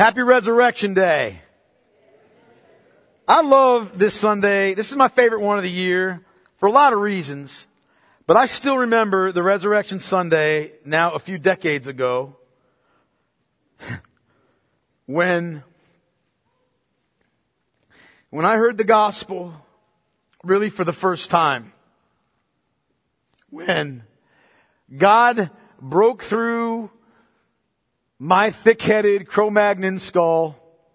Happy Resurrection Day. I love this Sunday. This is my favorite one of the year for a lot of reasons. But I still remember the Resurrection Sunday, now a few decades ago, when I heard the gospel really for the first time. When God broke through my thick-headed Cro-Magnon skull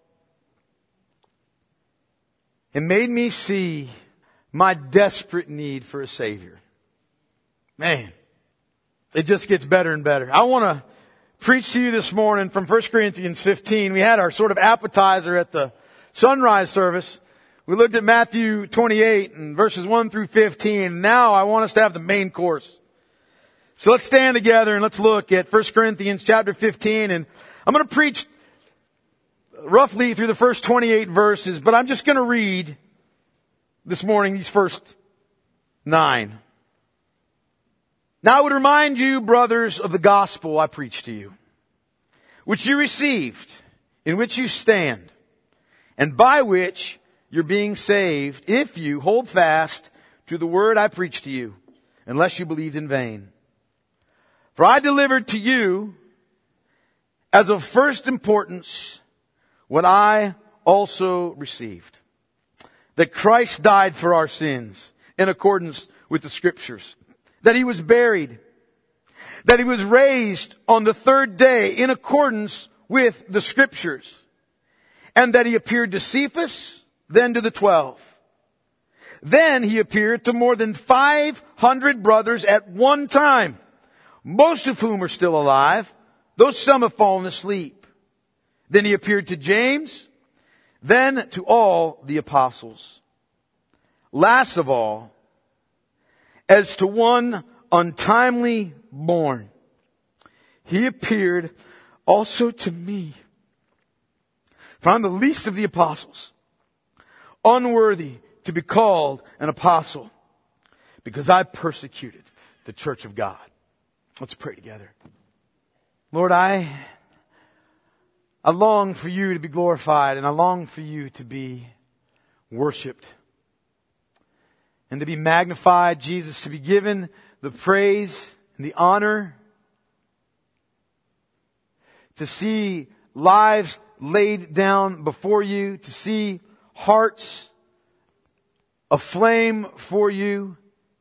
and made me see my desperate need for a Savior. Man, it just gets better and better. I want to preach to you this morning from 1 Corinthians 15. We had our sort of appetizer at the sunrise service. We looked at Matthew 28 and verses 1 through 15. Now I want us to have the main course. So let's stand together and let's look at 1 Corinthians chapter 15. And I'm going to preach roughly through the first 28 verses, but I'm just going to read this morning these first 9. Now I would remind you, brothers, of the gospel I preached to you, which you received, in which you stand, and by which you're being saved, if you hold fast to the word I preached to you, unless you believed in vain. For I delivered to you as of first importance what I also received, that Christ died for our sins in accordance with the Scriptures, that He was buried, that He was raised on the third day in accordance with the Scriptures, and that He appeared to Cephas, then to the 12. Then He appeared to more than 500 brothers at one time, most of whom are still alive, though some have fallen asleep. Then He appeared to James, then to all the apostles. Last of all, as to one untimely born, He appeared also to me. For I'm the least of the apostles, unworthy to be called an apostle, because I persecuted the church of God. Let's pray together. Lord, I long for you to be glorified, and I long for you to be worshiped and to be magnified, Jesus, to be given the praise and the honor, to see lives laid down before you, to see hearts aflame for you.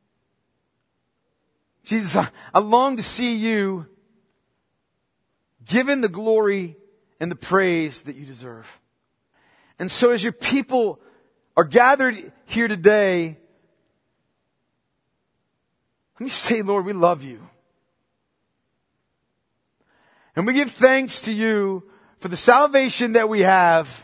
Jesus, I long to see you given the glory and the praise that you deserve. And so as your people are gathered here today, let me say, Lord, we love you. And we give thanks to you for the salvation that we have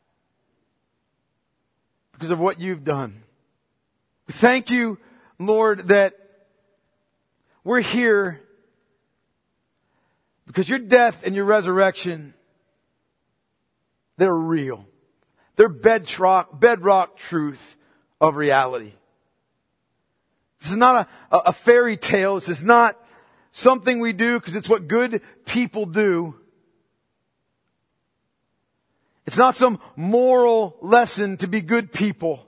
because of what you've done. We thank you, Lord, that we're here because your death and your resurrection, they're real. They're bedrock truth of reality. This is not a fairy tale. This is not something we do because it's what good people do. It's not some moral lesson to be good people.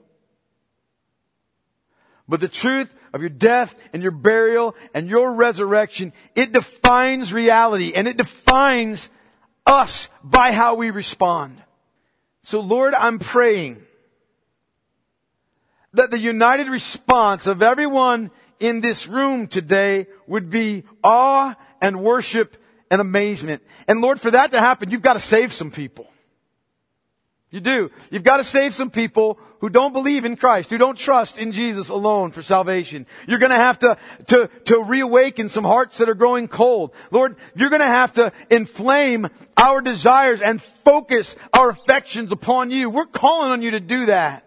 But the truth of your death and your burial and your resurrection, it defines reality and it defines us by how we respond. So Lord, I'm praying that the united response of everyone in this room today would be awe and worship and amazement. And Lord, for that to happen, you've got to save some people. You do. You've got to save some people who don't believe in Christ, who don't trust in Jesus alone for salvation. You're going to have to reawaken some hearts that are growing cold. Lord, you're going to have to inflame our desires and focus our affections upon you. We're calling on you to do that.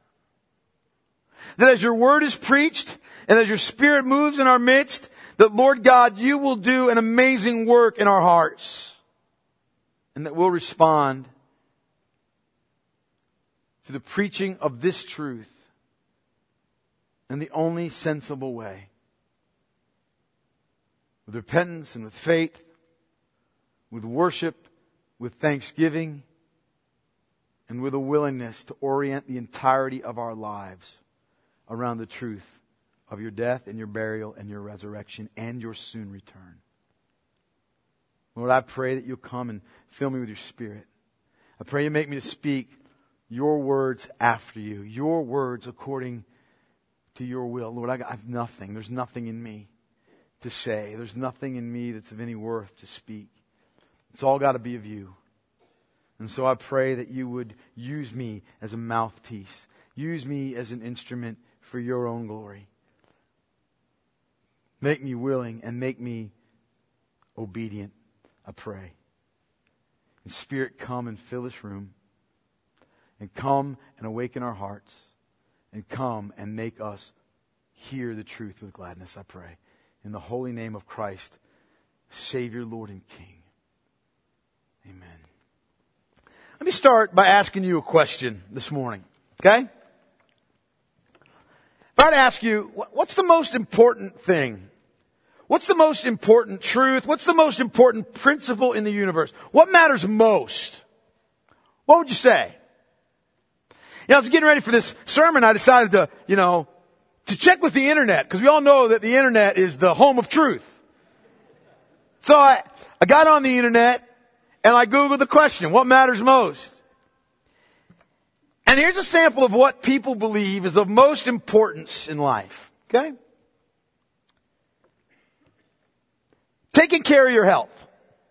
That as your word is preached and as your Spirit moves in our midst, that Lord God, you will do an amazing work in our hearts. And that we'll respond to the preaching of this truth in the only sensible way. With repentance and with faith, with worship with thanksgiving and with a willingness to orient the entirety of our lives around the truth of your death and your burial and your resurrection and your soon return. Lord, I pray that you'll come and fill me with your Spirit. I pray you make me to speak your words after you, your words according to your will. Lord, I have nothing. There's nothing in me to say. There's nothing in me that's of any worth to speak. It's all got to be of you. And so I pray that you would use me as a mouthpiece. Use me as an instrument for your own glory. Make me willing and make me obedient, I pray. And Spirit, come and fill this room. And come and awaken our hearts. And come and make us hear the truth with gladness, I pray. In the holy name of Christ, Savior, Lord, and King. Amen. Let me start by asking you a question this morning. Okay? If I were to ask you, what's the most important thing? What's the most important truth? What's the most important principle in the universe? What matters most? What would you say? You know, I was getting ready for this sermon. I decided to check with the internet, because we all know that the internet is the home of truth. So I got on the internet and I Googled the question, what matters most? And here's a sample of what people believe is of most importance in life. Okay? Taking care of your health.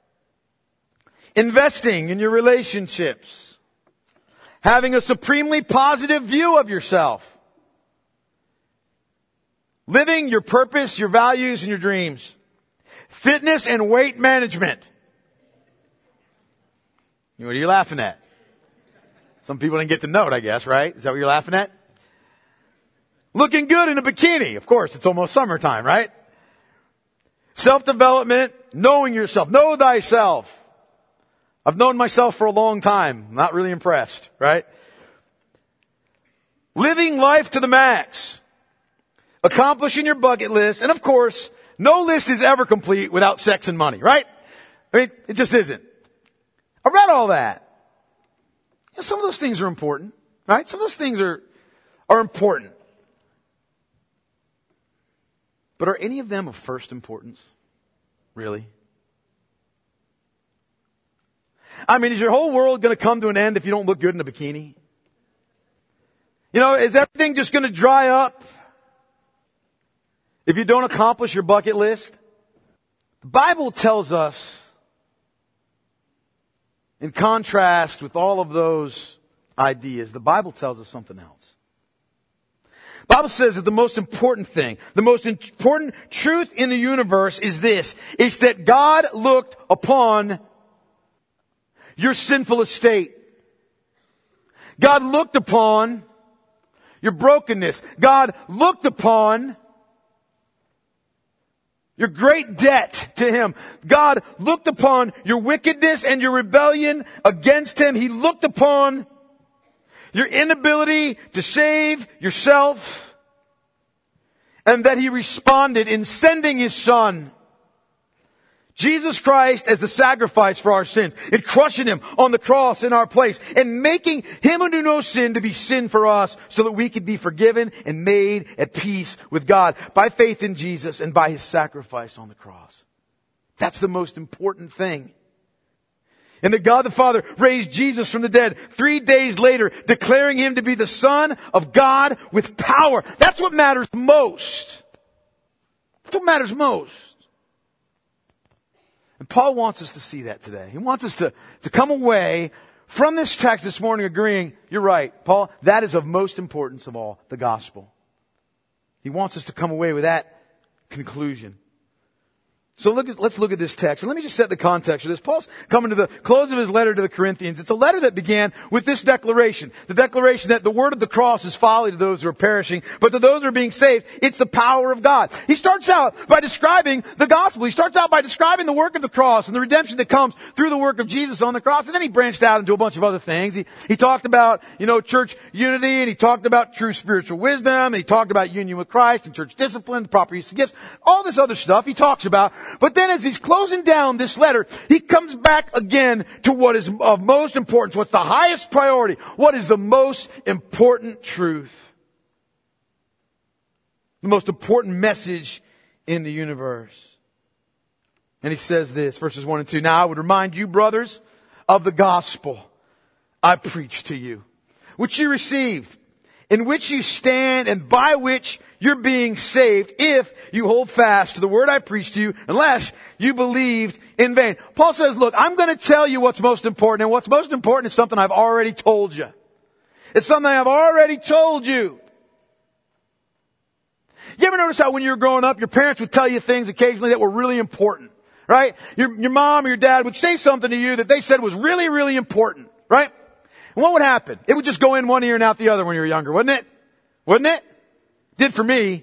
Investing in your relationships. Having a supremely positive view of yourself. Living your purpose, your values, and your dreams. Fitness and weight management. What are you laughing at? Some people didn't get the note, I guess, right? Is that what you're laughing at? Looking good in a bikini. Of course, it's almost summertime, right? Self-development, knowing yourself. Know thyself. I've known myself for a long time. Not really impressed, right? Living life to the max. Accomplishing your bucket list. And of course, no list is ever complete without sex and money, right? I mean, it just isn't. I read all that. You know, some of those things are important, right? Some of those things are important. But are any of them of first importance? Really? I mean, is your whole world going to come to an end if you don't look good in a bikini? You know, is everything just going to dry up if you don't accomplish your bucket list? The Bible tells us, in contrast with all of those ideas, the Bible tells us something else. The Bible says that the most important thing, the most important truth in the universe is this. It's that God looked upon your sinful estate. God looked upon your brokenness. God looked upon your great debt to Him. God looked upon your wickedness and your rebellion against Him. He looked upon your inability to save yourself, and that He responded in sending His Son, Jesus Christ, as the sacrifice for our sins, and crushing Him on the cross in our place, and making Him who knew no sin to be sin for us, so that we could be forgiven and made at peace with God by faith in Jesus and by His sacrifice on the cross. That's the most important thing. And that God the Father raised Jesus from the dead 3 days later, declaring Him to be the Son of God with power. That's what matters most. That's what matters most. And Paul wants us to see that today. He wants us to come away from this text this morning agreeing, you're right, Paul, that is of most importance of all, the gospel. He wants us to come away with that conclusion. So let's look at this text. And let me just set the context for this. Paul's coming to the close of his letter to the Corinthians. It's a letter that began with this declaration. The declaration that the word of the cross is folly to those who are perishing, but to those who are being saved, it's the power of God. He starts out by describing the gospel. He starts out by describing the work of the cross and the redemption that comes through the work of Jesus on the cross. And then he branched out into a bunch of other things. He talked about, church unity, and he talked about true spiritual wisdom, and he talked about union with Christ and church discipline, the proper use of gifts, all this other stuff he talks about. But then as he's closing down this letter, he comes back again to what is of most importance, what's the highest priority, what is the most important truth, the most important message in the universe. And he says this, verses 1 and 2. Now I would remind you, brothers, of the gospel I preached to you, which you received, in which you stand and by which you're being saved, if you hold fast to the word I preached to you, unless you believed in vain. Paul says, look, I'm going to tell you what's most important, and what's most important is something I've already told you. It's something I've already told you. You ever notice how when you were growing up, your parents would tell you things occasionally that were really important, right? Your mom or your dad would say something to you that they said was really, really important, right? And what would happen? It would just go in one ear and out the other when you were younger, wouldn't it? Wouldn't it? Did for me.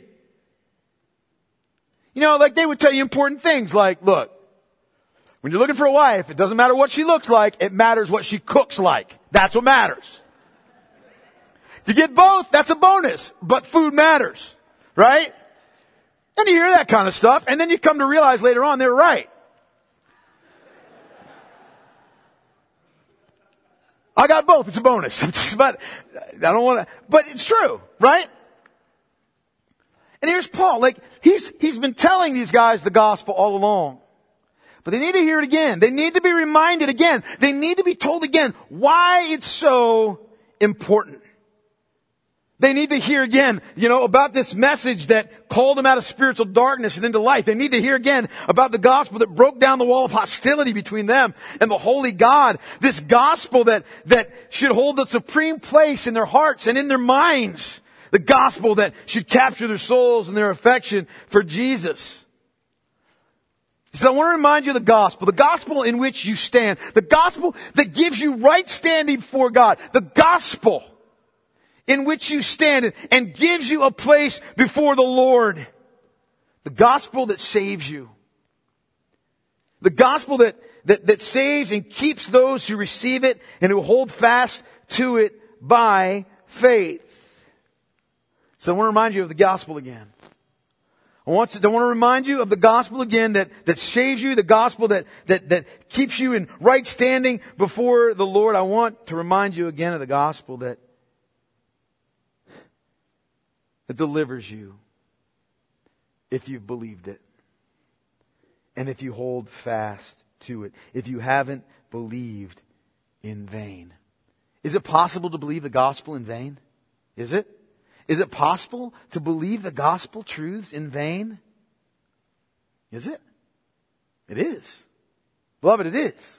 You know, like they would tell you important things like, look, when you're looking for a wife, it doesn't matter what she looks like, it matters what she cooks like. That's what matters. If you get both, that's a bonus, but food matters, right? And you hear that kind of stuff, and then you come to realize later on they're right. I got both. It's a bonus. But I don't want to, but it's true, right? And here's Paul. Like, he's been telling these guys the gospel all along. But they need to hear it again. They need to be reminded again. They need to be told again why it's so important. They need to hear again, about this message that called them out of spiritual darkness and into light. They need to hear again about the gospel that broke down the wall of hostility between them and the holy God. This gospel that should hold the supreme place in their hearts and in their minds. The gospel that should capture their souls and their affection for Jesus. He said, I want to remind you of the gospel in which you stand. The gospel that gives you right standing before God. The gospel in which you stand and gives you a place before the Lord. The gospel that saves you. The gospel that saves and keeps those who receive it and who hold fast to it by faith. So I want to remind you of the gospel again. I want to remind you of the gospel again that saves you, the gospel that keeps you in right standing before the Lord. I want to remind you again of the gospel that delivers you if you've believed it and if you hold fast to it, if you haven't believed in vain. Is it possible to believe the gospel in vain? Is it? Is it possible to believe the gospel truths in vain? Is it? It is. Beloved, it is.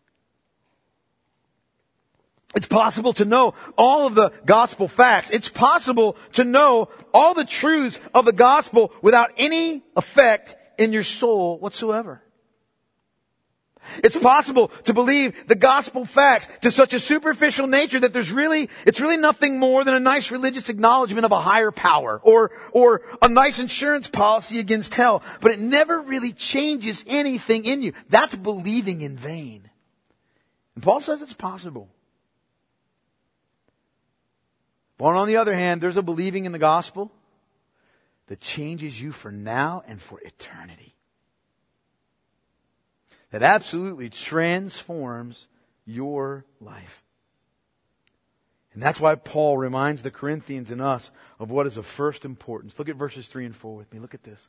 It's possible to know all of the gospel facts. It's possible to know all the truths of the gospel without any effect in your soul whatsoever. It's possible to believe the gospel facts to such a superficial nature that it's really nothing more than a nice religious acknowledgement of a higher power or a nice insurance policy against hell. But it never really changes anything in you. That's believing in vain. And Paul says it's possible. But on the other hand, there's a believing in the gospel that changes you for now and for eternity. That absolutely transforms your life. And that's why Paul reminds the Corinthians and us of what is of first importance. Look at verses 3 and 4 with me. Look at this.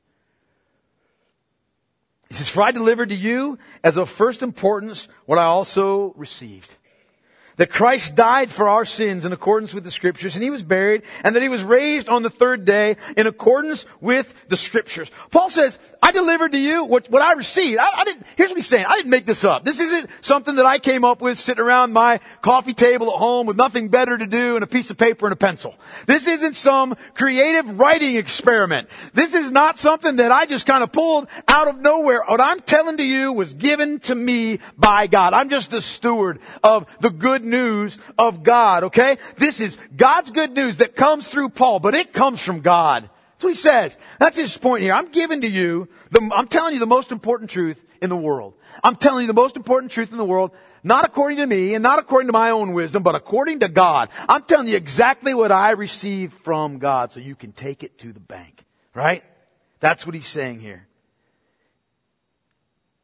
He says, for I delivered to you as of first importance what I also received. That Christ died for our sins in accordance with the Scriptures, and He was buried, and that He was raised on the third day in accordance with the Scriptures. Paul says, I delivered to you what I received. Here's what he's saying. I didn't make this up. This isn't something that I came up with sitting around my coffee table at home with nothing better to do and a piece of paper and a pencil. This isn't some creative writing experiment. This is not something that I just kind of pulled out of nowhere. What I'm telling to you was given to me by God. I'm just a steward of the good news of God, okay? This is God's good news that comes through Paul, but it comes from God. That's what he says. That's his point here. I'm telling you the most important truth in the world. I'm telling you the most important truth in the world, not according to me and not according to my own wisdom, but according to God. I'm telling you exactly what I received from God so you can take it to the bank, right? That's what he's saying here.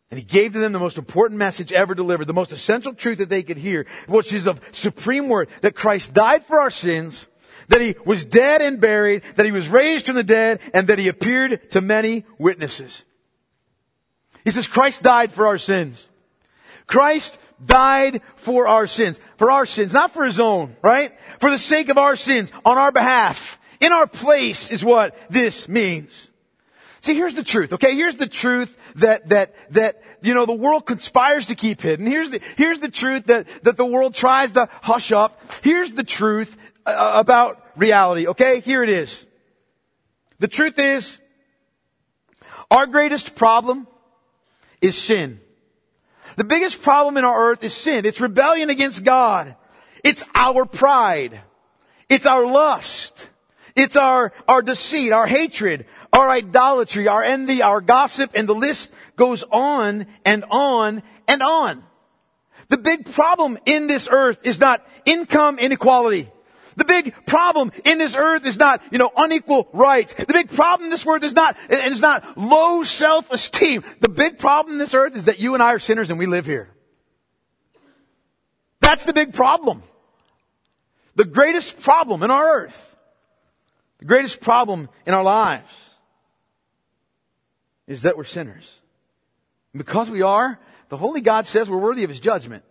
And He gave to them the most important message ever delivered, the most essential truth that they could hear, which is of supreme worth, that Christ died for our sins, that He was dead and buried, that He was raised from the dead, and that He appeared to many witnesses. He says Christ died for our sins. Christ died for our sins. For our sins, not for His own, right? For the sake of our sins, on our behalf, in our place is what this means. See, here's the truth, okay? Here's the truth that the world conspires to keep hidden. Here's the truth that the world tries to hush up. Here's the truth about reality, okay? Here it is. The truth is, our greatest problem is sin. The biggest problem in our earth is sin. It's rebellion against God. It's our pride. It's our lust. It's our deceit, our hatred, our idolatry, our envy, our gossip, and the list goes on and on and on. The big problem in this earth is not income inequality. The big problem in this earth is not, unequal rights. The big problem in this earth is not low self-esteem. The big problem in this earth is that you and I are sinners and we live here. That's the big problem. The greatest problem in our earth. The greatest problem in our lives is that we're sinners. And because we are, the Holy God says we're worthy of His judgment.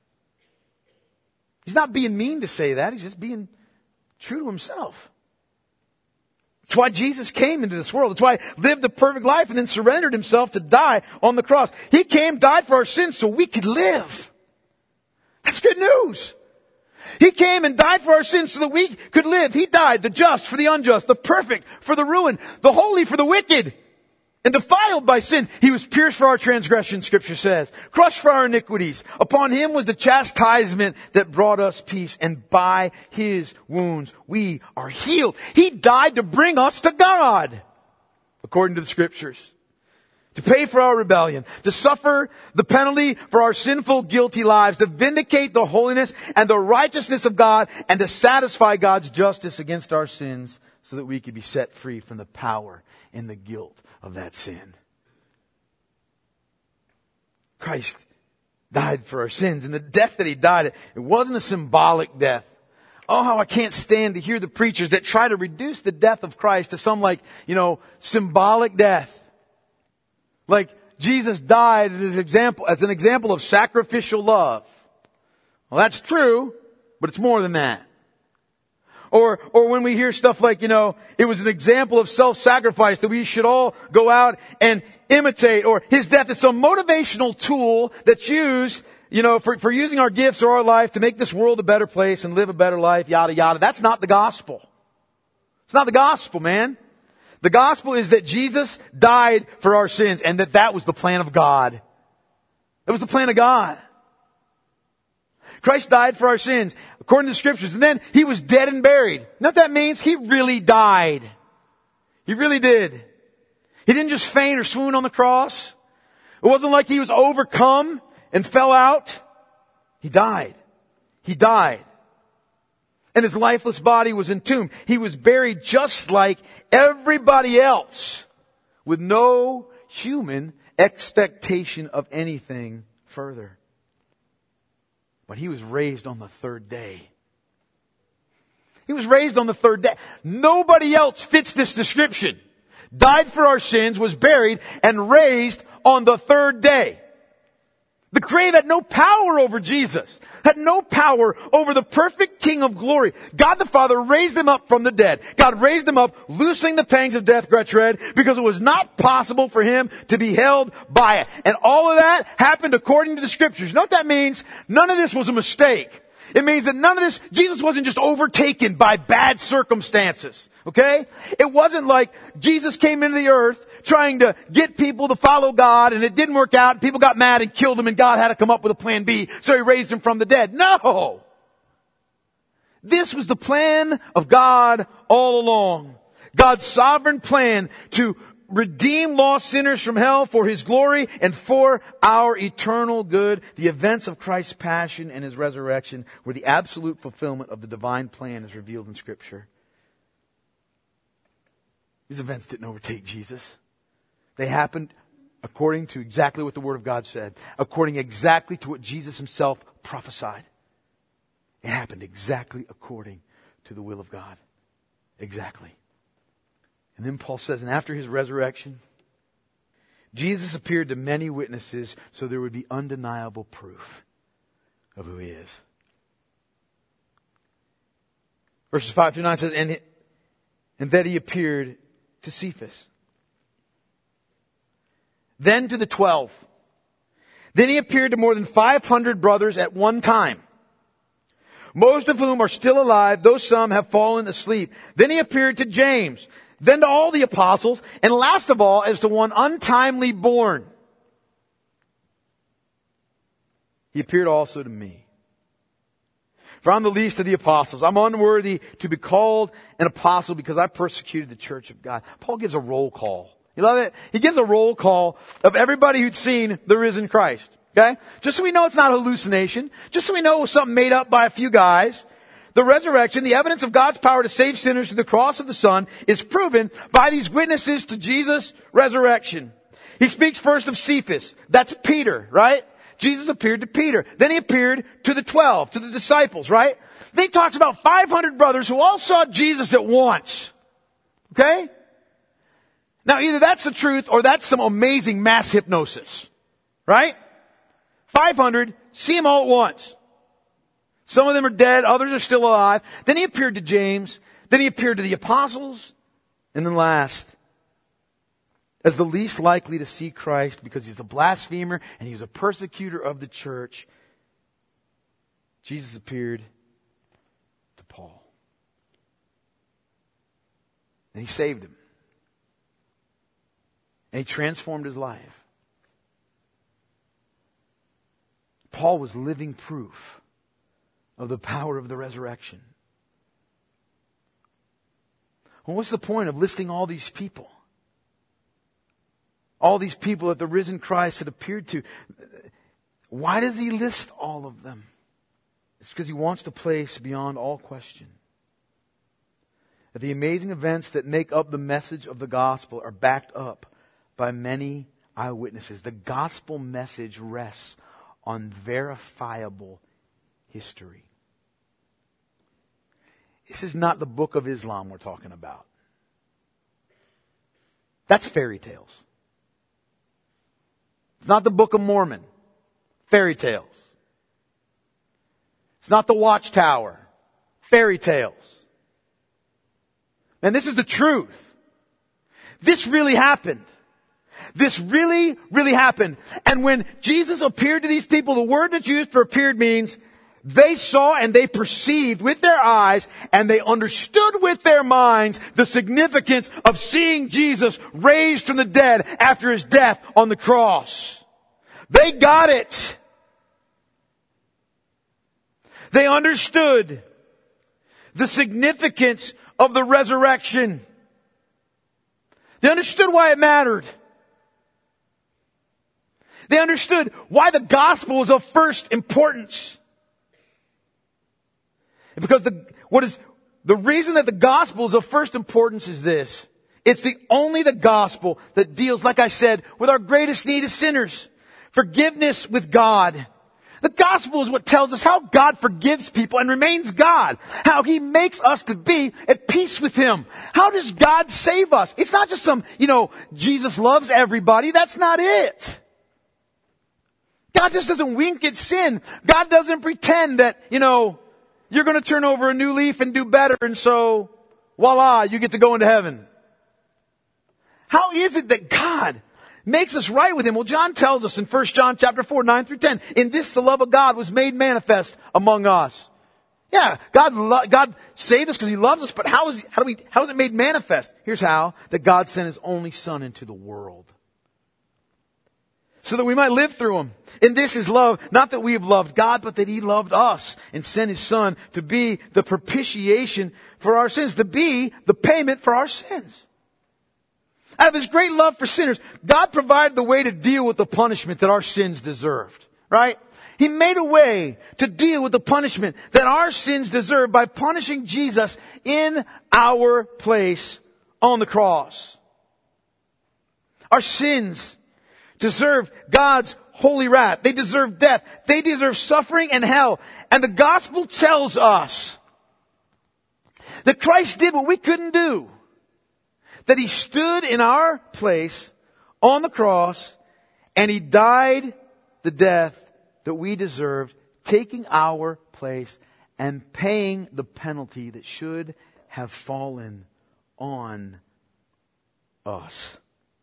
He's not being mean to say that. He's just being true to Himself. That's why Jesus came into this world. That's why He lived a perfect life and then surrendered Himself to die on the cross. He came, died for our sins so we could live. That's good news. He came and died for our sins so that we could live. He died, the just for the unjust, the perfect for the ruined, the holy for the wicked, and defiled by sin. He was pierced for our transgressions, Scripture says, crushed for our iniquities. Upon Him was the chastisement that brought us peace, and by His wounds we are healed. He died to bring us to God, according to the Scriptures. To pay for our rebellion, to suffer the penalty for our sinful, guilty lives, to vindicate the holiness and the righteousness of God, and to satisfy God's justice against our sins so that we could be set free from the power and the guilt of that sin. Christ died for our sins, and the death that He died, it wasn't a symbolic death. Oh, how I can't stand to hear the preachers that try to reduce the death of Christ to some symbolic death. Like Jesus died as an example of sacrificial love. Well, that's true, but it's more than that. Or when we hear stuff like, it was an example of self-sacrifice that we should all go out and imitate, or His death is some motivational tool that's used, for using our gifts or our life to make this world a better place and live a better life, yada, yada. That's not the gospel. It's not the gospel, man. The gospel is that Jesus died for our sins and that was the plan of God. That was the plan of God. Christ died for our sins, according to the Scriptures, and then He was dead and buried. You know what that means? He really died. He really did. He didn't just faint or swoon on the cross. It wasn't like He was overcome and fell out. He died. He died. And His lifeless body was entombed. He was buried just like everybody else, with no human expectation of anything further. But He was raised on the third day. He was raised on the third day. Nobody else fits this description. Died for our sins, was buried, and raised on the third day. The grave had no power over Jesus, had no power over the perfect King of glory. God the Father raised Him up from the dead. God raised Him up, loosing the pangs of death, Gretch read, because it was not possible for Him to be held by it. And all of that happened according to the Scriptures. You know what that means? None of this was a mistake. It means that none of this, Jesus wasn't just overtaken by bad circumstances. Okay? It wasn't like Jesus came into the earth trying to get people to follow God and it didn't work out and people got mad and killed Him and God had to come up with a plan B, so He raised Him from the dead. No! This was the plan of God all along. God's sovereign plan to redeem lost sinners from hell for His glory and for our eternal good. The events of Christ's passion and His resurrection were the absolute fulfillment of the divine plan as revealed in Scripture. These events didn't overtake Jesus. They happened according to exactly what the Word of God said, according exactly to what Jesus himself prophesied. It happened exactly according to the will of God. Exactly. And then Paul says, and after his resurrection, Jesus appeared to many witnesses so there would be undeniable proof of who he is. Verses 5 through 9 says, and that he appeared to Cephas. Then to the 12. Then he appeared to more than 500 brothers at one time, most of whom are still alive, though some have fallen asleep. Then he appeared to James, then to all the apostles, and last of all, as to one untimely born. He appeared also to me. For I'm the least of the apostles. I'm unworthy to be called an apostle because I persecuted the church of God. Paul gives a roll call. You love it? He gives a roll call of everybody who'd seen the risen Christ. Okay? Just so we know it's not hallucination. Just so we know it was something made up by a few guys. The resurrection, the evidence of God's power to save sinners through the cross of the Son, is proven by these witnesses to Jesus' resurrection. He speaks first of Cephas. That's Peter, right? Jesus appeared to Peter. Then he appeared to the 12, to the disciples, right? Then he talks about 500 brothers who all saw Jesus at once. Okay? Now either that's the truth or that's some amazing mass hypnosis. Right? 500 see him all at once. Some of them are dead, others are still alive. Then he appeared to James. Then he appeared to the apostles. And then last, as the least likely to see Christ because he's a blasphemer and he was a persecutor of the church, Jesus appeared to Paul. And he saved him. And he transformed his life. Paul was living proof of the power of the resurrection. Well, what's the point of listing all these people? All these people that the risen Christ had appeared to. Why does he list all of them? It's because he wants to place beyond all question that the amazing events that make up the message of the gospel are backed up by many eyewitnesses. The gospel message rests on verifiable history. This is not the book of Islam we're talking about. That's fairy tales. It's not the Book of Mormon. Fairy tales. It's not the Watchtower. Fairy tales. And this is the truth. This really happened. This really, really happened. And when Jesus appeared to these people, the word that's used for appeared means they saw and they perceived with their eyes and they understood with their minds the significance of seeing Jesus raised from the dead after his death on the cross. They got it. They understood the significance of the resurrection. They understood why it mattered. They understood why the gospel was of first importance. Because the reason that the gospel is of first importance is this. It's only the gospel that deals, like I said, with our greatest need as sinners. Forgiveness with God. The gospel is what tells us how God forgives people and remains God. How he makes us to be at peace with him. How does God save us? It's not just some, Jesus loves everybody. That's not it. God just doesn't wink at sin. God doesn't pretend that, you're going to turn over a new leaf and do better, and so, voila, you get to go into heaven. How is it that God makes us right with him? Well, John tells us in 1 John chapter 4, 9 through 10, in this the love of God was made manifest among us. Yeah, God saved us because he loves us, but how is it made manifest? Here's how: that God sent his only Son into the world, so that we might live through him. And this is love, not that we have loved God, but that he loved us and sent his Son to be the propitiation for our sins, to be the payment for our sins. Out of his great love for sinners, God provided the way to deal with the punishment that our sins deserved. Right? He made a way to deal with the punishment that our sins deserved by punishing Jesus in our place on the cross. Our sins deserve God's holy wrath. They deserve death. They deserve suffering and hell. And the gospel tells us that Christ did what we couldn't do. That He stood in our place on the cross and He died the death that we deserved, taking our place and paying the penalty that should have fallen on us.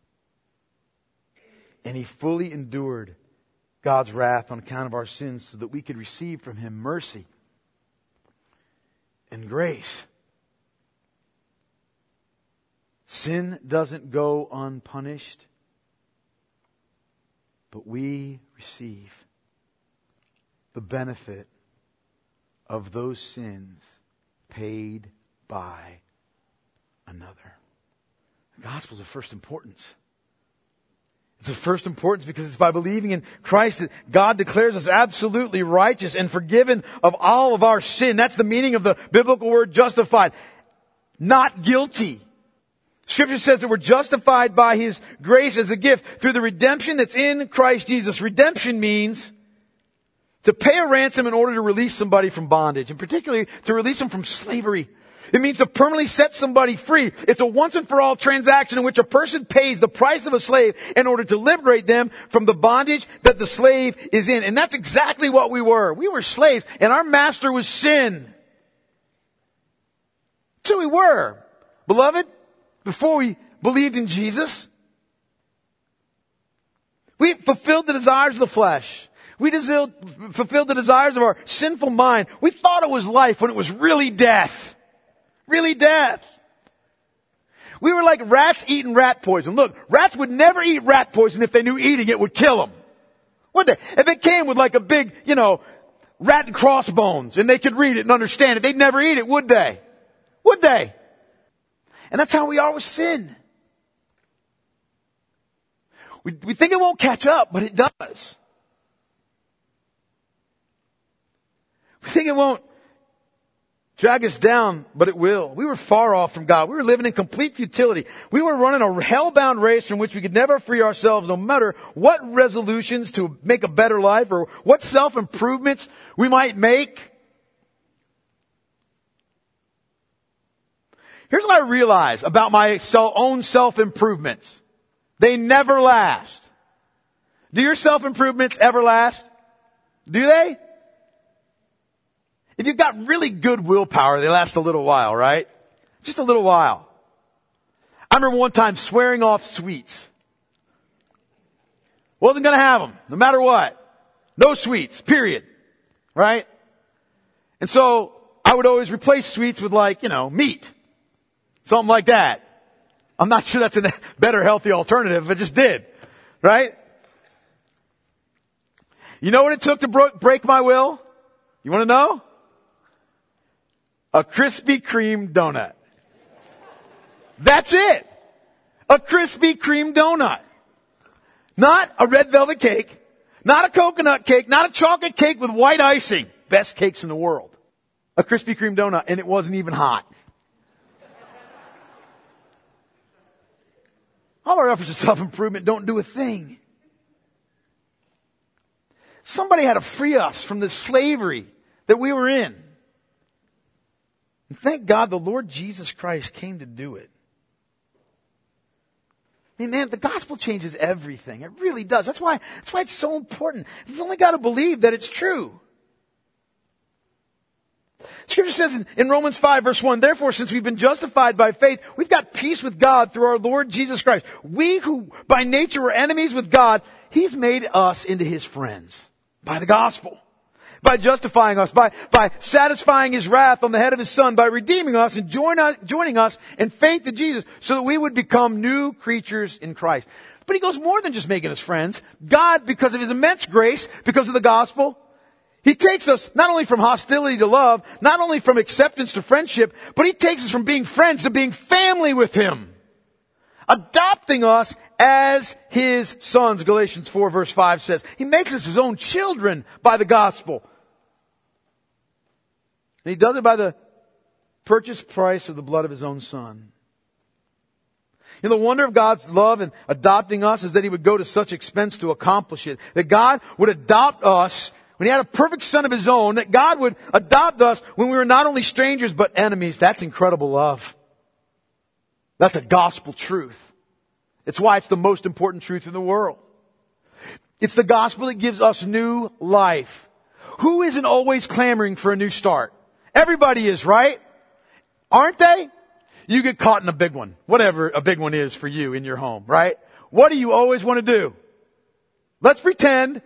And He fully endured God's wrath on account of our sins so that we could receive from Him mercy and grace. Sin doesn't go unpunished, but we receive the benefit of those sins paid by another. The gospel is of first importance. It's of first importance because it's by believing in Christ that God declares us absolutely righteous and forgiven of all of our sin. That's the meaning of the biblical word justified. Not guilty. Scripture says that we're justified by His grace as a gift through the redemption that's in Christ Jesus. Redemption means to pay a ransom in order to release somebody from bondage, and particularly to release them from slavery. It means to permanently set somebody free. It's a once and for all transaction in which a person pays the price of a slave in order to liberate them from the bondage that the slave is in. And that's exactly what we were. We were slaves, and our master was sin. That's who we were. Beloved, before we believed in Jesus, we fulfilled the desires of the flesh. We fulfilled the desires of our sinful mind. We thought it was life when it was really death. Really death. We were like rats eating rat poison. Look, rats would never eat rat poison if they knew eating it would kill them. Would they? If it came with like a big, rat and crossbones and they could read it and understand it, they'd never eat it, would they? Would they? And that's how we are with sin. We think it won't catch up, but it does. We think it won't drag us down, but it will. We were far off from God. We were living in complete futility. We were running a hell-bound race from which we could never free ourselves, no matter what resolutions to make a better life or what self-improvements we might make. Here's what I realize about my own self-improvements. They never last. Do your self-improvements ever last? Do they? If you've got really good willpower, they last a little while, right? Just a little while. I remember one time swearing off sweets. Wasn't going to have them, no matter what. No sweets, period. Right? And so I would always replace sweets with meat. Something like that. I'm not sure that's a better healthy alternative, but it just did. Right? You know what it took to break my will? You want to know? A Krispy Kreme donut. That's it. A Krispy Kreme donut. Not a red velvet cake. Not a coconut cake. Not a chocolate cake with white icing. Best cakes in the world. A Krispy Kreme donut, and it wasn't even hot. All our efforts of self-improvement don't do a thing. Somebody had to free us from the slavery that we were in. And thank God the Lord Jesus Christ came to do it. I mean, man, the gospel changes everything. It really does. That's why it's so important. You've only got to believe that it's true. Scripture says in Romans 5 verse 1, therefore, since we've been justified by faith, we've got peace with God through our Lord Jesus Christ. We who by nature were enemies with God, He's made us into His friends by the gospel. By justifying us, by satisfying His wrath on the head of His Son, by redeeming us and joining us in faith to Jesus so that we would become new creatures in Christ. But He goes more than just making us friends. God, because of His immense grace, because of the gospel, He takes us not only from hostility to love, not only from acceptance to friendship, but He takes us from being friends to being family with Him. Adopting us as His sons, Galatians 4 verse 5 says. He makes us His own children by the gospel. And He does it by the purchase price of the blood of His own Son. And the wonder of God's love in adopting us is that He would go to such expense to accomplish it. That God would adopt us when He had a perfect Son of His own. That God would adopt us when we were not only strangers but enemies. That's incredible love. That's a gospel truth. It's why it's the most important truth in the world. It's the gospel that gives us new life. Who isn't always clamoring for a new start? Everybody is, right? Aren't they? You get caught in a big one. Whatever a big one is for you in your home, right? What do you always want to do? Let's pretend.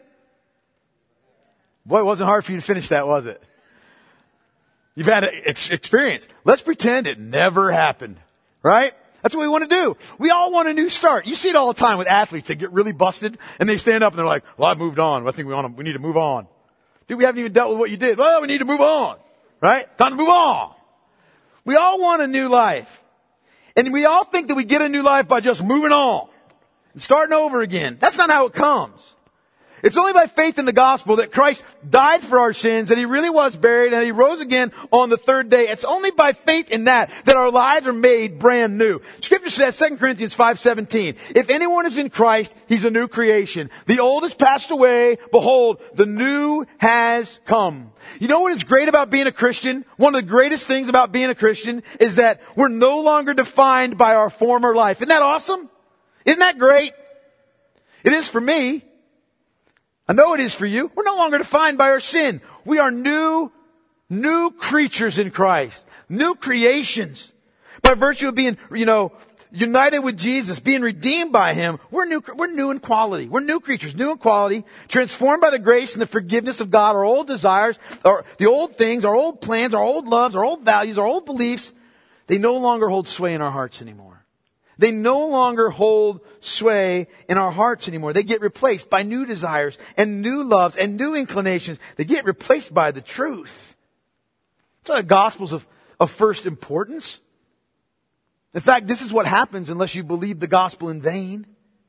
Boy, it wasn't hard for you to finish that, was it? You've had an experience. Let's pretend it never happened, right? That's what we want to do. We all want a new start. You see it all the time with athletes. They get really busted and they stand up and they're like, well, I moved on. I think we need to move on. Dude, we haven't even dealt with what you did. Well, we need to move on, right? Time to move on. We all want a new life. And we all think that we get a new life by just moving on and starting over again. That's not how it comes. It's only by faith in the gospel that Christ died for our sins, that He really was buried, and He rose again on the third day. It's only by faith in that our lives are made brand new. Scripture says, 2 Corinthians 5:17, if anyone is in Christ, he's a new creation. The old has passed away. Behold, the new has come. You know what is great about being a Christian? One of the greatest things about being a Christian is that we're no longer defined by our former life. Isn't that awesome? Isn't that great? It is for me. I know it is for you. We're no longer defined by our sin. We are new creatures in Christ. New creations. By virtue of being, united with Jesus, being redeemed by Him, we're new in quality. We're new creatures, new in quality, transformed by the grace and the forgiveness of God. Our old desires, the old things, our old plans, our old loves, our old values, our old beliefs, they no longer hold sway in our hearts anymore. They no longer hold sway in our hearts anymore. They get replaced by new desires and new loves and new inclinations. They get replaced by the truth. So the gospel's of first importance. In fact, this is what happens unless you believe the gospel in vain.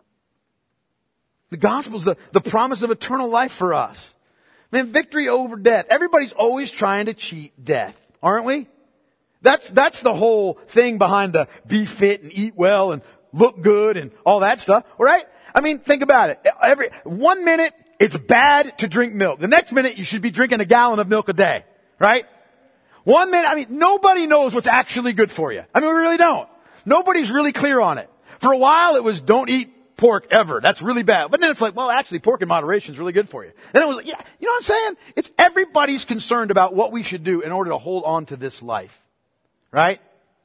The gospel's the promise of eternal life for us. Man, victory over death. Everybody's always trying to cheat death, aren't we? That's the whole thing behind the be fit and eat well and look good and all that stuff, right? I mean, think about it. 1 minute, it's bad to drink milk. The next minute, you should be drinking a gallon of milk a day, right? 1 minute, nobody knows what's actually good for you. We really don't. Nobody's really clear on it. For a while, it was don't eat pork ever. That's really bad. But then it's like, well, actually, pork in moderation is really good for you. Then it was like, yeah, you know what I'm saying? It's everybody's concerned about what we should do in order to hold on to this life. Right?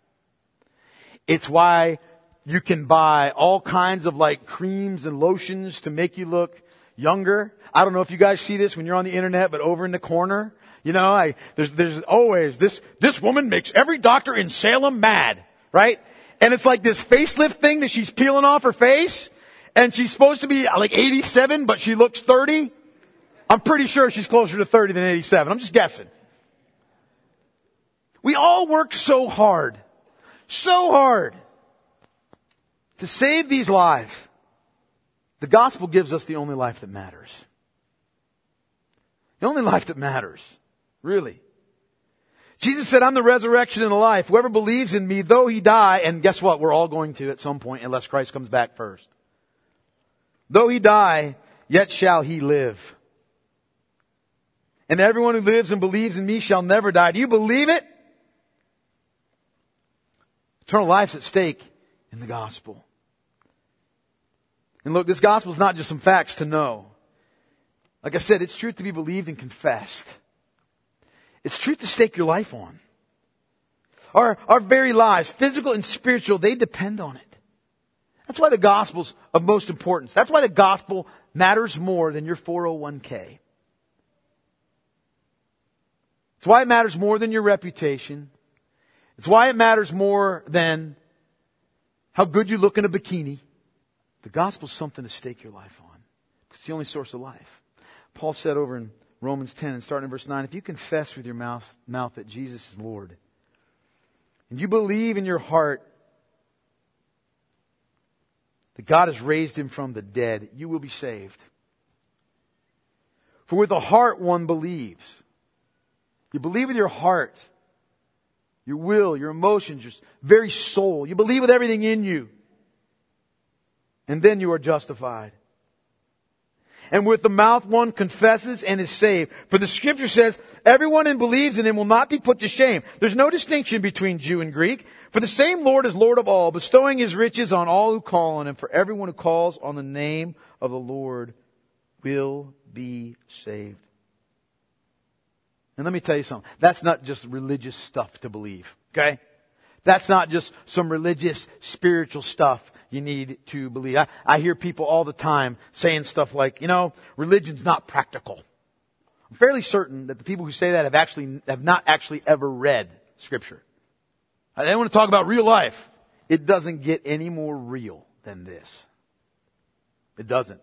It's why you can buy all kinds of creams and lotions to make you look younger. I don't know if you guys see this when you're on the internet, but over in the corner, there's always this woman makes every doctor in Salem mad, right? And it's like this facelift thing that she's peeling off her face, and she's supposed to be 87, but she looks 30. I'm pretty sure she's closer to 30 than 87. I'm just guessing. We all work so hard to save these lives. The gospel gives us the only life that matters. The only life that matters. Really. Jesus said, I'm the resurrection and the life. Whoever believes in me, though he die, and guess what? We're all going to at some point unless Christ comes back first. Though he die, yet shall he live. And everyone who lives and believes in me shall never die. Do you believe it? Eternal life's at stake in the gospel. And look, this gospel is not just some facts to know. Like I said, it's truth to be believed and confessed. It's truth to stake your life on. Our very lives, physical and spiritual, they depend on it. That's why the gospel's of most importance. That's why the gospel matters more than your 401k. It's why it matters more than your reputation. It's why it matters more than how good you look in a bikini. The gospel's something to stake your life on. It's the only source of life. Paul said over in Romans 10 and starting in verse 9, if you confess with your mouth that Jesus is Lord, and you believe in your heart that God has raised Him from the dead, you will be saved. For with the heart one believes. You believe with your heart, your will, your emotions, your very soul. You believe with everything in you. and then you are justified. And with the mouth one confesses and is saved. For the scripture says, everyone who believes in him will not be put to shame. There's no distinction between Jew and Greek. For the same Lord is Lord of all, bestowing his riches on all who call on him. For everyone who calls on the name of the Lord will be saved. And let me tell you something. That's not just religious stuff to believe. Okay? That's not just some religious, spiritual stuff you need to believe. I hear people all the time saying stuff like, religion's not practical. I'm fairly certain that the people who say that have not actually ever read Scripture. They want to talk about real life. It doesn't get any more real than this. It doesn't.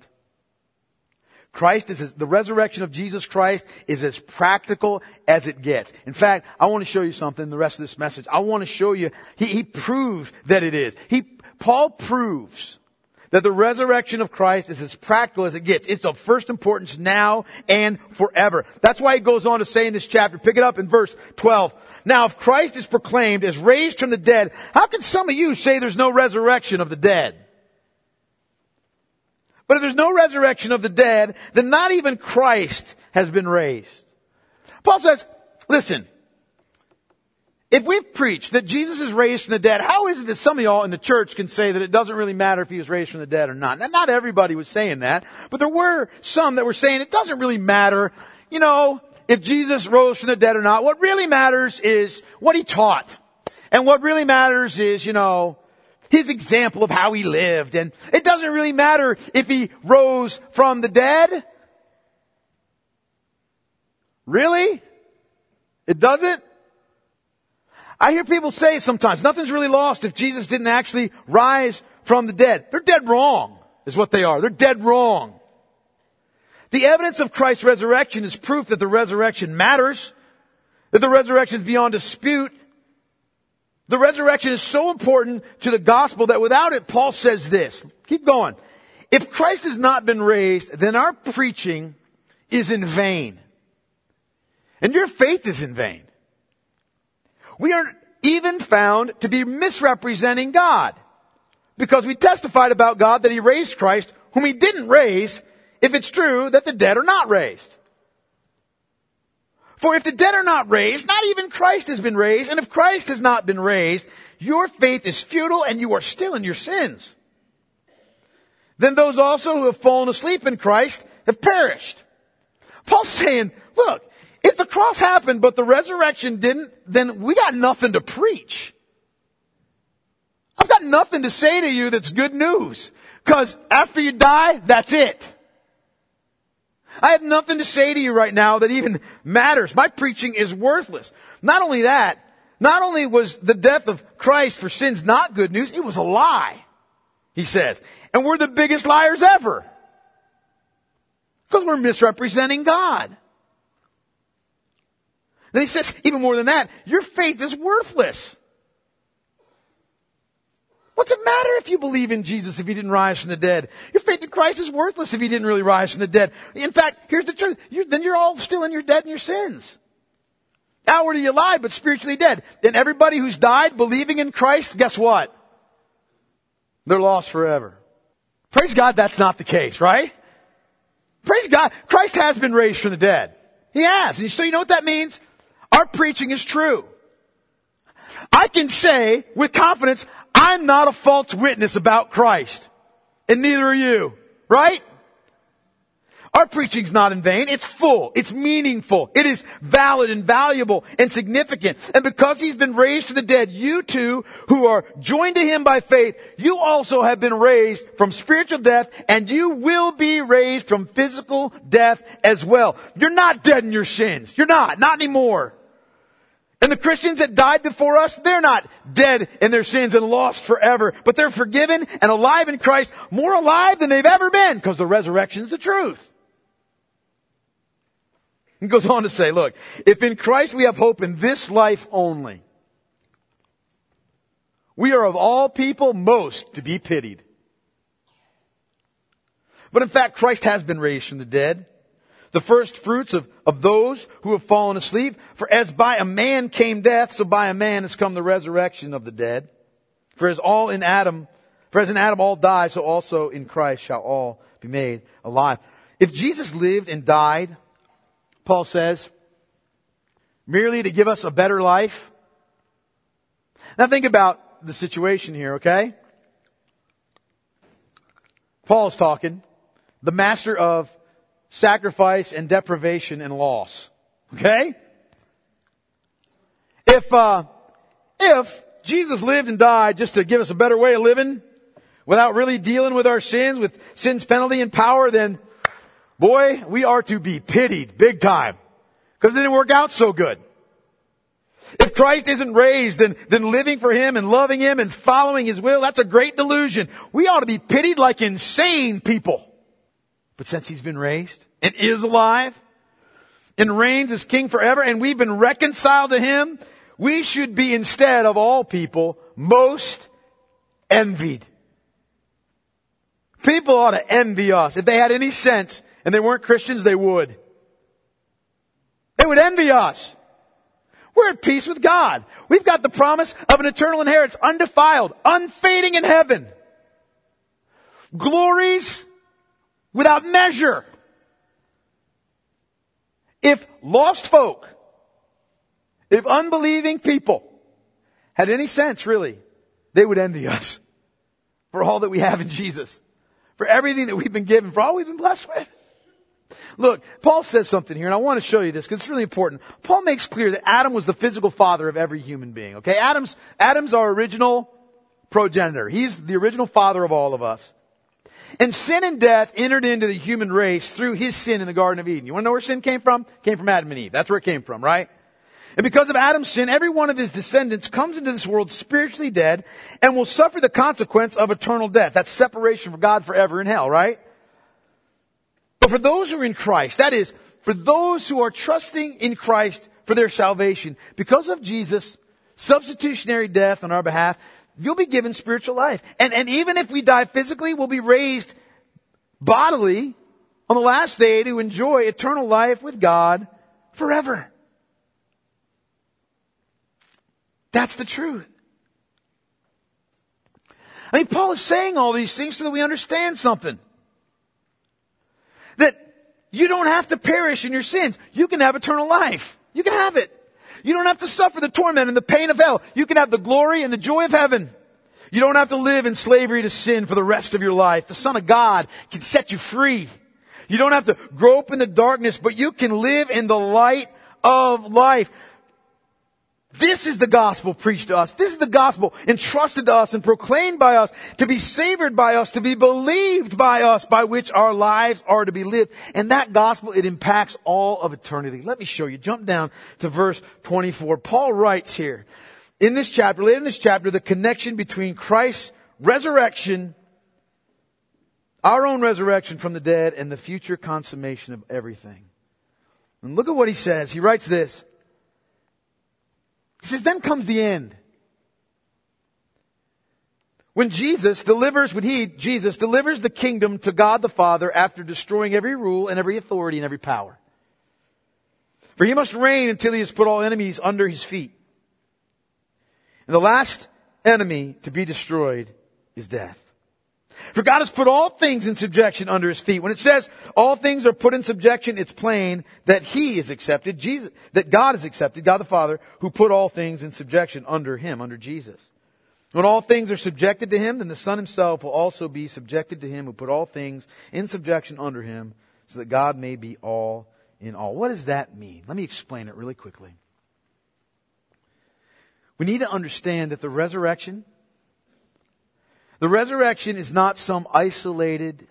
The resurrection of Jesus Christ is as practical as it gets. In fact, I want to show you something in the rest of this message. I want to show you, he proves that it is. Paul proves that the resurrection of Christ is as practical as it gets. It's of first importance now and forever. That's why he goes on to say in this chapter, pick it up in verse 12. Now, if Christ is proclaimed as raised from the dead, how can some of you say there's no resurrection of the dead? But if there's no resurrection of the dead, then not even Christ has been raised. Paul says, listen, if we've preached that Jesus is raised from the dead, how is it that some of y'all in the church can say that it doesn't really matter if he was raised from the dead or not? Now, not everybody was saying that, but there were some that were saying it doesn't really matter, if Jesus rose from the dead or not. What really matters is what he taught. And what really matters is, his example of how he lived. And it doesn't really matter if he rose from the dead. Really? It doesn't? I hear people say sometimes, nothing's really lost if Jesus didn't actually rise from the dead. They're dead wrong, is what they are. They're dead wrong. The evidence of Christ's resurrection is proof that the resurrection matters, that the resurrection is beyond dispute. The resurrection is so important to the gospel that without it, Paul says this. Keep going. If Christ has not been raised, then our preaching is in vain. And your faith is in vain. We are even found to be misrepresenting God, because we testified about God that he raised Christ, whom he didn't raise, if it's true that the dead are not raised. For if the dead are not raised, not even Christ has been raised. And if Christ has not been raised, your faith is futile and you are still in your sins. Then those also who have fallen asleep in Christ have perished. Paul's saying, look, if the cross happened but the resurrection didn't, then we got nothing to preach. I've got nothing to say to you that's good news. Because after you die, that's it. I have nothing to say to you right now that even matters. My preaching is worthless. Not only that, not only was the death of Christ for sins not good news, it was a lie, he says. And we're the biggest liars ever. Because we're misrepresenting God. Then he says, even more than that, your faith is worthless. What's it matter if you believe in Jesus if he didn't rise from the dead? Your faith in Christ is worthless if he didn't really rise from the dead. In fact, here's the truth. Then you're all still in your dead in your sins. Outwardly alive, but spiritually dead. And everybody who's died believing in Christ, guess what? They're lost forever. Praise God, that's not the case, right? Praise God, Christ has been raised from the dead. He has. And so you know what that means? Our preaching is true. I can say with confidence, I'm not a false witness about Christ. And neither are you. Right? Our preaching's not in vain. It's full. It's meaningful. It is valid and valuable and significant. And because he's been raised from the dead, you too, who are joined to him by faith, you also have been raised from spiritual death, and you will be raised from physical death as well. You're not dead in your sins. You're not. Not anymore. And the Christians that died before us, they're not dead in their sins and lost forever, but they're forgiven and alive in Christ, more alive than they've ever been, because the resurrection is the truth. He goes on to say, look, if in Christ we have hope in this life only, we are of all people most to be pitied. But in fact, Christ has been raised from the dead, the first fruits of those who have fallen asleep. For as by a man came death, so by a man has come the resurrection of the dead. For For as in Adam all die, so also in Christ shall all be made alive. If Jesus lived and died, Paul says, merely to give us a better life. Now think about the situation here, okay? Paul's talking, the master of sacrifice and deprivation and loss. Okay? If Jesus lived and died just to give us a better way of living, without really dealing with our sins, with sin's penalty and power, then, boy, we are to be pitied big time. Because it didn't work out so good. If Christ isn't raised, then living for Him and loving Him and following His will, that's a great delusion. We ought to be pitied like insane people. But since He's been raised and is alive and reigns as King forever, and we've been reconciled to Him, we should be, instead of all people, most envied. People ought to envy us. If they had any sense and they weren't Christians, they would. They would envy us. We're at peace with God. We've got the promise of an eternal inheritance, undefiled, unfading in heaven. Glories without measure. If lost folk, if unbelieving people had any sense, really, they would envy us for all that we have in Jesus, for everything that we've been given, for all we've been blessed with. Look, Paul says something here, and I want to show you this because it's really important. Paul makes clear that Adam was the physical father of every human being. Okay, Adam's our original progenitor. He's the original father of all of us. And sin and death entered into the human race through his sin in the Garden of Eden. You want to know where sin came from? It came from Adam and Eve. That's where it came from, right? And because of Adam's sin, every one of his descendants comes into this world spiritually dead and will suffer the consequence of eternal death. That's separation from God forever in hell, right? But for those who are in Christ, that is, for those who are trusting in Christ for their salvation, because of Jesus' substitutionary death on our behalf, you'll be given spiritual life. And even if we die physically, we'll be raised bodily on the last day to enjoy eternal life with God forever. That's the truth. I mean, Paul is saying all these things so that we understand something. That you don't have to perish in your sins. You can have eternal life. You can have it. You don't have to suffer the torment and the pain of hell. You can have the glory and the joy of heaven. You don't have to live in slavery to sin for the rest of your life. The Son of God can set you free. You don't have to grope in the darkness, but you can live in the light of life. This is the gospel preached to us. This is the gospel entrusted to us and proclaimed by us, to be savored by us, to be believed by us, by which our lives are to be lived. And that gospel, it impacts all of eternity. Let me show you. Jump down to verse 24. Paul writes here, later in this chapter, the connection between Christ's resurrection, our own resurrection from the dead, and the future consummation of everything. And look at what he says. He writes this. He says, then comes the end. When Jesus delivers the kingdom to God the Father after destroying every rule and every authority and every power. For He must reign until He has put all enemies under His feet. And the last enemy to be destroyed is death. For God has put all things in subjection under His feet. When it says all things are put in subjection, it's plain that He is accepted, that God is accepted, God the Father, who put all things in subjection under Him, under Jesus. When all things are subjected to Him, then the Son Himself will also be subjected to Him who put all things in subjection under Him, so that God may be all in all. What does that mean? Let me explain it really quickly. We need to understand that the resurrection is not some isolated,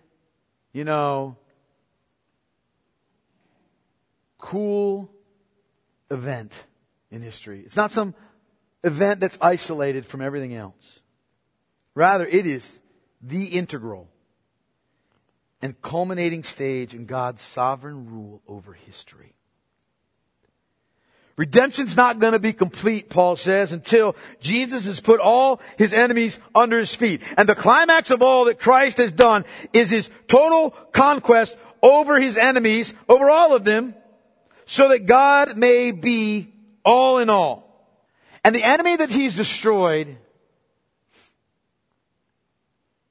cool event in history. It's not some event that's isolated from everything else. Rather, it is the integral and culminating stage in God's sovereign rule over history. Redemption's not going to be complete, Paul says, until Jesus has put all His enemies under His feet. And the climax of all that Christ has done is His total conquest over His enemies, over all of them, so that God may be all in all. And the enemy that He's destroyed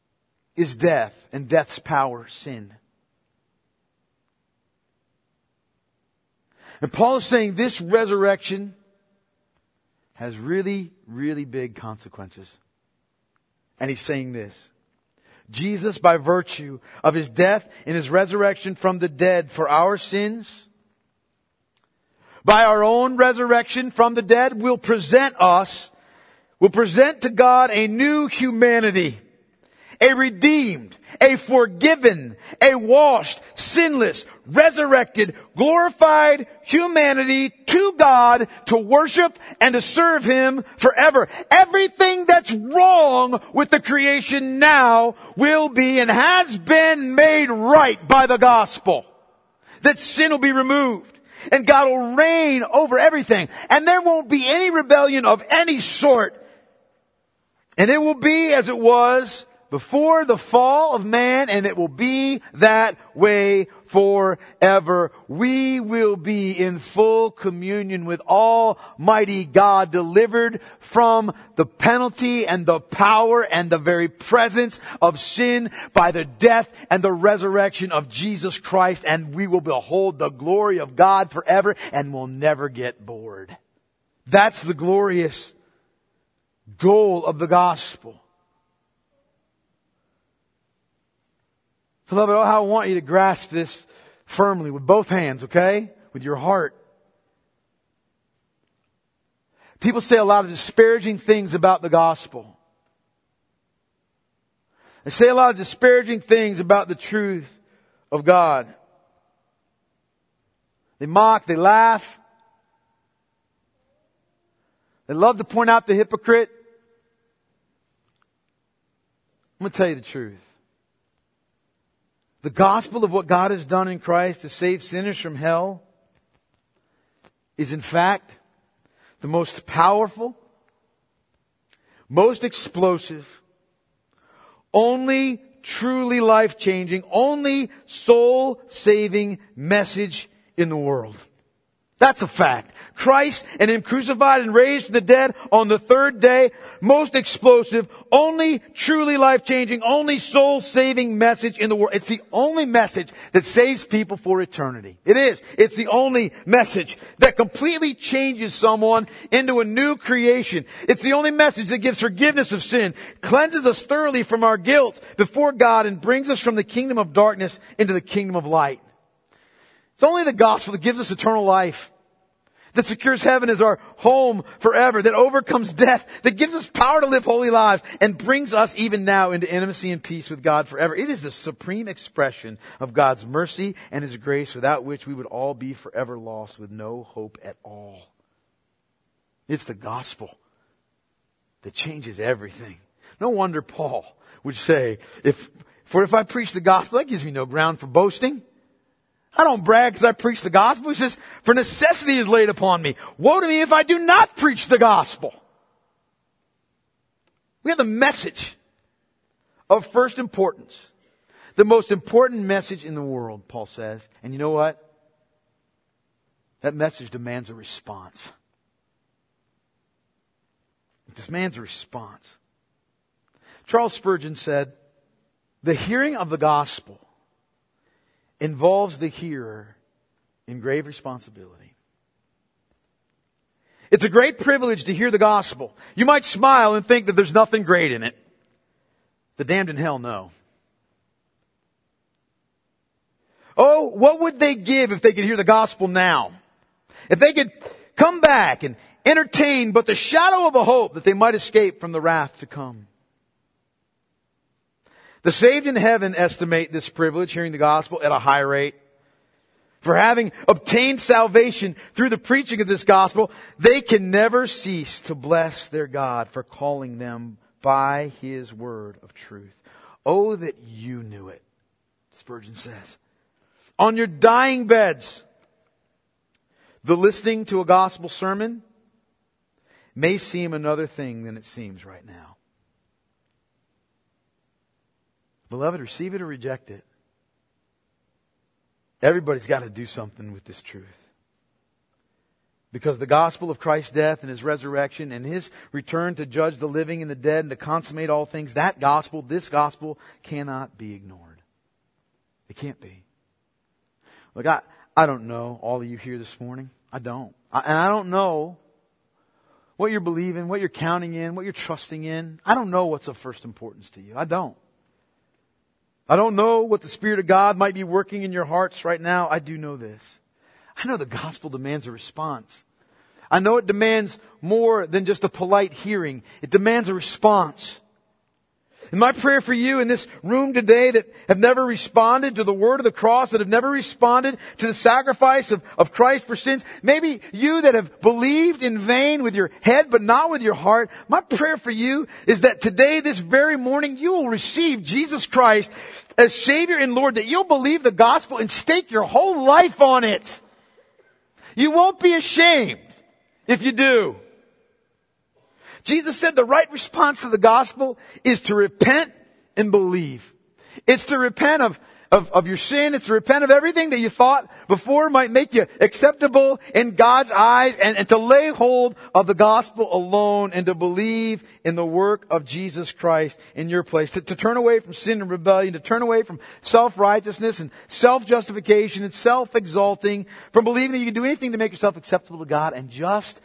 is death, and death's power, sin. And Paul is saying this resurrection has really, really big consequences. And he's saying this: Jesus, by virtue of His death and His resurrection from the dead for our sins, by our own resurrection from the dead, will present to God a new humanity, a redeemed, a forgiven, a washed, sinless, resurrected, glorified humanity to God to worship and to serve Him forever. Everything that's wrong with the creation now will be and has been made right by the gospel. That sin will be removed. And God will reign over everything. And there won't be any rebellion of any sort. And it will be as it was before the fall of man, and it will be that way forever. We will be in full communion with Almighty God, delivered from the penalty and the power and the very presence of sin by the death and the resurrection of Jesus Christ. And we will behold the glory of God forever and will never get bored. That's the glorious goal of the gospel. Beloved, I want you to grasp this firmly with both hands, okay? With your heart. People say a lot of disparaging things about the gospel. They say a lot of disparaging things about the truth of God. They mock, they laugh. They love to point out the hypocrite. I'm going to tell you the truth. The gospel of what God has done in Christ to save sinners from hell is in fact the most powerful, most explosive, only truly life-changing, only soul-saving message in the world. That's a fact. Christ and Him crucified and raised from the dead on the third day. Most explosive, only truly life-changing, only soul-saving message in the world. It's the only message that saves people for eternity. It is. It's the only message that completely changes someone into a new creation. It's the only message that gives forgiveness of sin, cleanses us thoroughly from our guilt before God, and brings us from the kingdom of darkness into the kingdom of light. It's only the gospel that gives us eternal life, that secures heaven as our home forever, that overcomes death, that gives us power to live holy lives, and brings us even now into intimacy and peace with God forever. It is the supreme expression of God's mercy and His grace, without which we would all be forever lost with no hope at all. It's the gospel that changes everything. No wonder Paul would say, if I preach the gospel, that gives me no ground for boasting. I don't brag because I preach the gospel. He says, for necessity is laid upon me. Woe to me if I do not preach the gospel. We have the message of first importance. The most important message in the world, Paul says. And you know what? That message demands a response. It demands a response. Charles Spurgeon said, the hearing of the gospel involves the hearer in grave responsibility. It's a great privilege to hear the gospel. You might smile and think that there's nothing great in it. The damned in hell know. Oh, what would they give if they could hear the gospel now? If they could come back and entertain but the shadow of a hope that they might escape from the wrath to come. The saved in heaven estimate this privilege, hearing the gospel, at a high rate. For having obtained salvation through the preaching of this gospel, they can never cease to bless their God for calling them by His word of truth. Oh, that you knew it, Spurgeon says. On your dying beds, the listening to a gospel sermon may seem another thing than it seems right now. Beloved, receive it or reject it. Everybody's got to do something with this truth. Because the gospel of Christ's death and His resurrection and His return to judge the living and the dead and to consummate all things, that gospel, this gospel, cannot be ignored. It can't be. Look, I don't know all of you here this morning. I don't. And I don't know what you're believing, what you're counting in, what you're trusting in. I don't know what's of first importance to you. I don't. I don't know what the Spirit of God might be working in your hearts right now. I do know this. I know the gospel demands a response. I know it demands more than just a polite hearing. It demands a response. And my prayer for you in this room today that have never responded to the word of the cross, that have never responded to the sacrifice of Christ for sins, maybe you that have believed in vain with your head but not with your heart, my prayer for you is that today, this very morning, you will receive Jesus Christ as Savior and Lord, that you'll believe the gospel and stake your whole life on it. You won't be ashamed if you do. Jesus said the right response to the gospel is to repent and believe. It's to repent of your sin. It's to repent of everything that you thought before might make you acceptable in God's eyes, and to lay hold of the gospel alone and to believe in the work of Jesus Christ in your place. To turn away from sin and rebellion, to turn away from self-righteousness and self-justification and self-exalting, from believing that you can do anything to make yourself acceptable to God, and just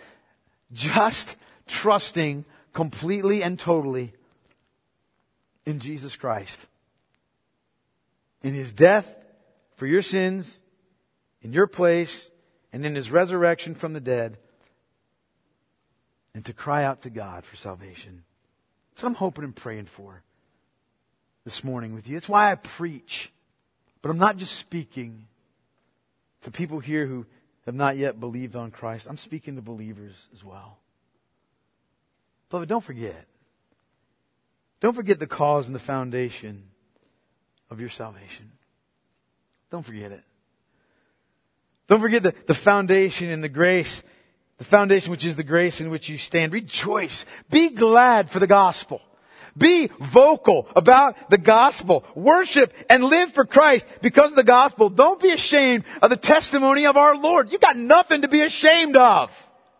trusting completely and totally in Jesus Christ. In His death for your sins, in your place, and in His resurrection from the dead. And to cry out to God for salvation. That's what I'm hoping and praying for this morning with you. It's why I preach. But I'm not just speaking to people here who have not yet believed on Christ. I'm speaking to believers as well. Beloved, don't forget. Don't forget the cause and the foundation of your salvation. Don't forget it. Don't forget the foundation and the grace, the foundation which is the grace in which you stand. Rejoice. Be glad for the gospel. Be vocal about the gospel. Worship and live for Christ because of the gospel. Don't be ashamed of the testimony of our Lord. You got nothing to be ashamed of.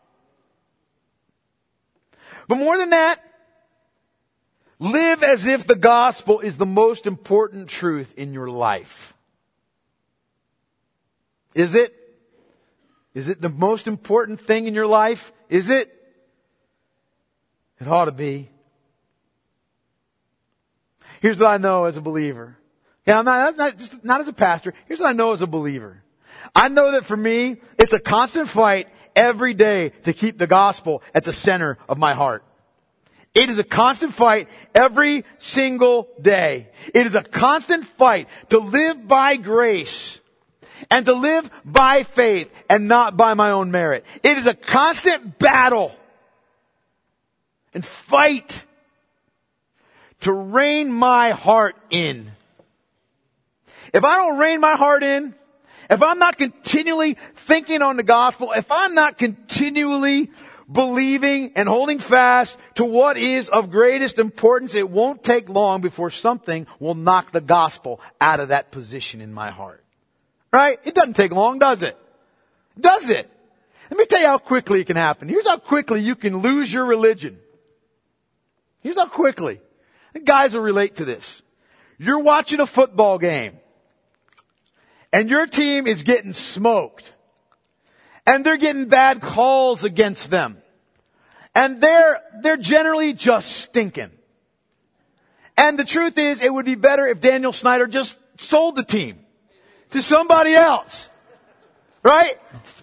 But more than that, live as if the gospel is the most important truth in your life. Is it? Is it the most important thing in your life? Is it? It ought to be. Here's what I know as a believer. Yeah, not as a pastor. Here's what I know as a believer. I know that for me, it's a constant fight every day to keep the gospel at the center of my heart. It is a constant fight every single day. It is a constant fight to live by grace and to live by faith and not by my own merit. It is a constant battle and fight to rein my heart in. If I don't rein my heart in, if I'm not continually thinking on the gospel, if I'm not continually believing and holding fast to what is of greatest importance, it won't take long before something will knock the gospel out of that position in my heart. Right? It doesn't take long, does it? Does it? Let me tell you how quickly it can happen. Here's how quickly you can lose your religion. Here's how quickly. And guys will relate to this. You're watching a football game. And your team is getting smoked. And they're getting bad calls against them. And they're generally just stinking. And the truth is, it would be better if Daniel Snyder just sold the team to somebody else. Right?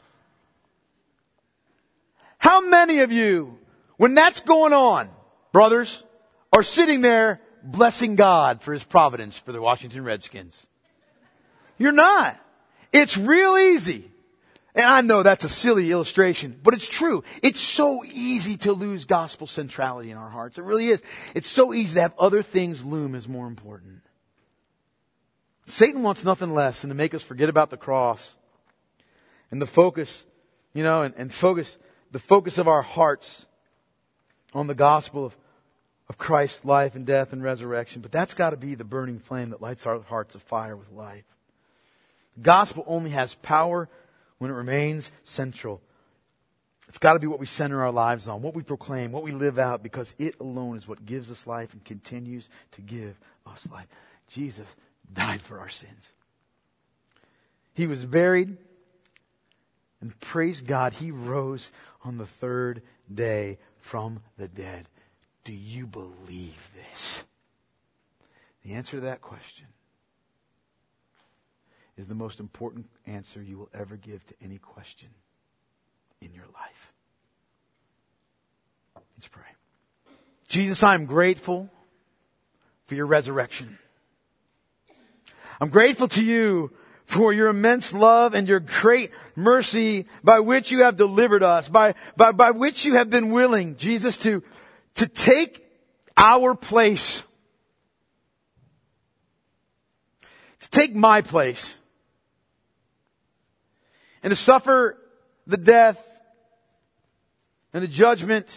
How many of you, when that's going on, brothers, are sitting there blessing God for His providence for the Washington Redskins? You're not. It's real easy. And I know that's a silly illustration, but it's true. It's so easy to lose gospel centrality in our hearts. It really is. It's so easy to have other things loom as more important. Satan wants nothing less than to make us forget about the cross and the focus, and focus the focus of our hearts on the gospel of Christ's life and death and resurrection. But that's got to be the burning flame that lights our hearts afire with life. The gospel only has power when it remains central It's got to be what we center our lives on, what we proclaim, what we live out, because it alone is what gives us life and continues to give us life. Jesus died for our sins. He was buried, and praise God, He rose on the third day from the dead. Do you believe this? The answer to that question is the most important answer you will ever give to any question in your life. Let's pray. Jesus, I'm grateful for your resurrection. I'm grateful to you for your immense love and your great mercy by which you have delivered us, by which you have been willing, Jesus, to take our place, to take my place, and to suffer the death and the judgment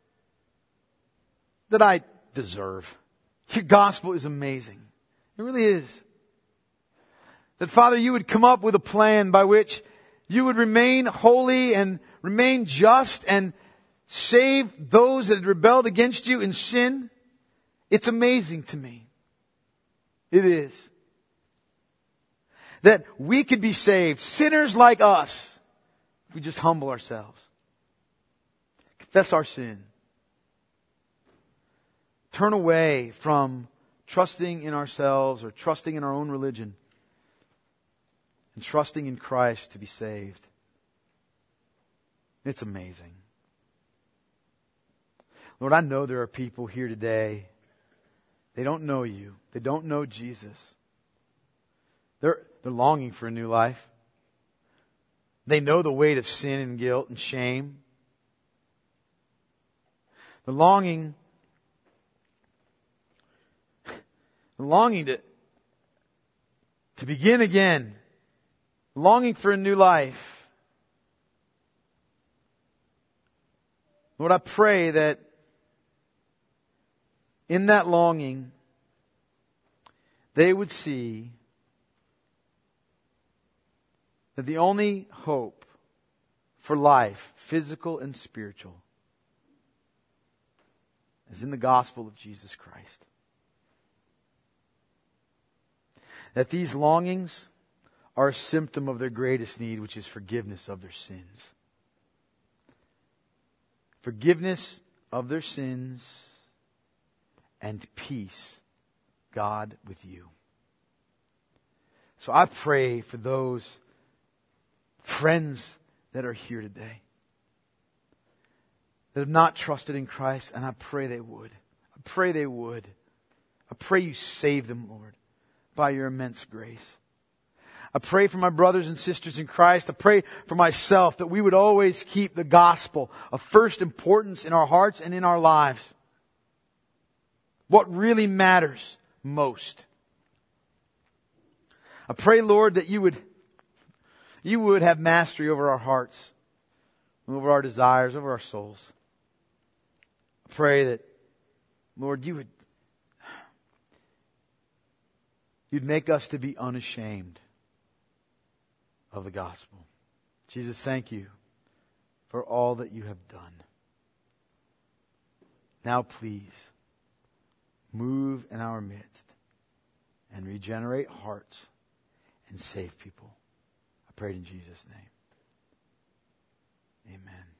that I deserve. Your gospel is amazing. It really is. That, Father, you would come up with a plan by which you would remain holy and remain just and save those that had rebelled against you in sin. It's amazing to me. It is. That we could be saved, sinners like us, if we just humble ourselves. Confess our sin. Turn away from trusting in ourselves or trusting in our own religion and trusting in Christ to be saved. It's amazing. Lord, I know there are people here today, they don't know you. They don't know Jesus. They're longing for a new life. They know the weight of sin and guilt and shame. They're longing to begin again. Longing for a new life. Lord, I pray that in that longing, they would see that the only hope for life, physical and spiritual, is in the gospel of Jesus Christ. That these longings are a symptom of their greatest need, which is forgiveness of their sins. Forgiveness of their sins and peace, God, with you. So I pray for those friends that are here today that have not trusted in Christ, and I pray they would. I pray they would. I pray you save them, Lord, by your immense grace. I pray for my brothers and sisters in Christ. I pray for myself that we would always keep the gospel of first importance in our hearts and in our lives. What really matters most. I pray, Lord, that you would have mastery over our hearts, over our desires, over our souls. I pray that, Lord, you'd make us to be unashamed of the gospel. Jesus, thank you for all that you have done. Now please, move in our midst and regenerate hearts and save people. I pray in Jesus' name. Amen.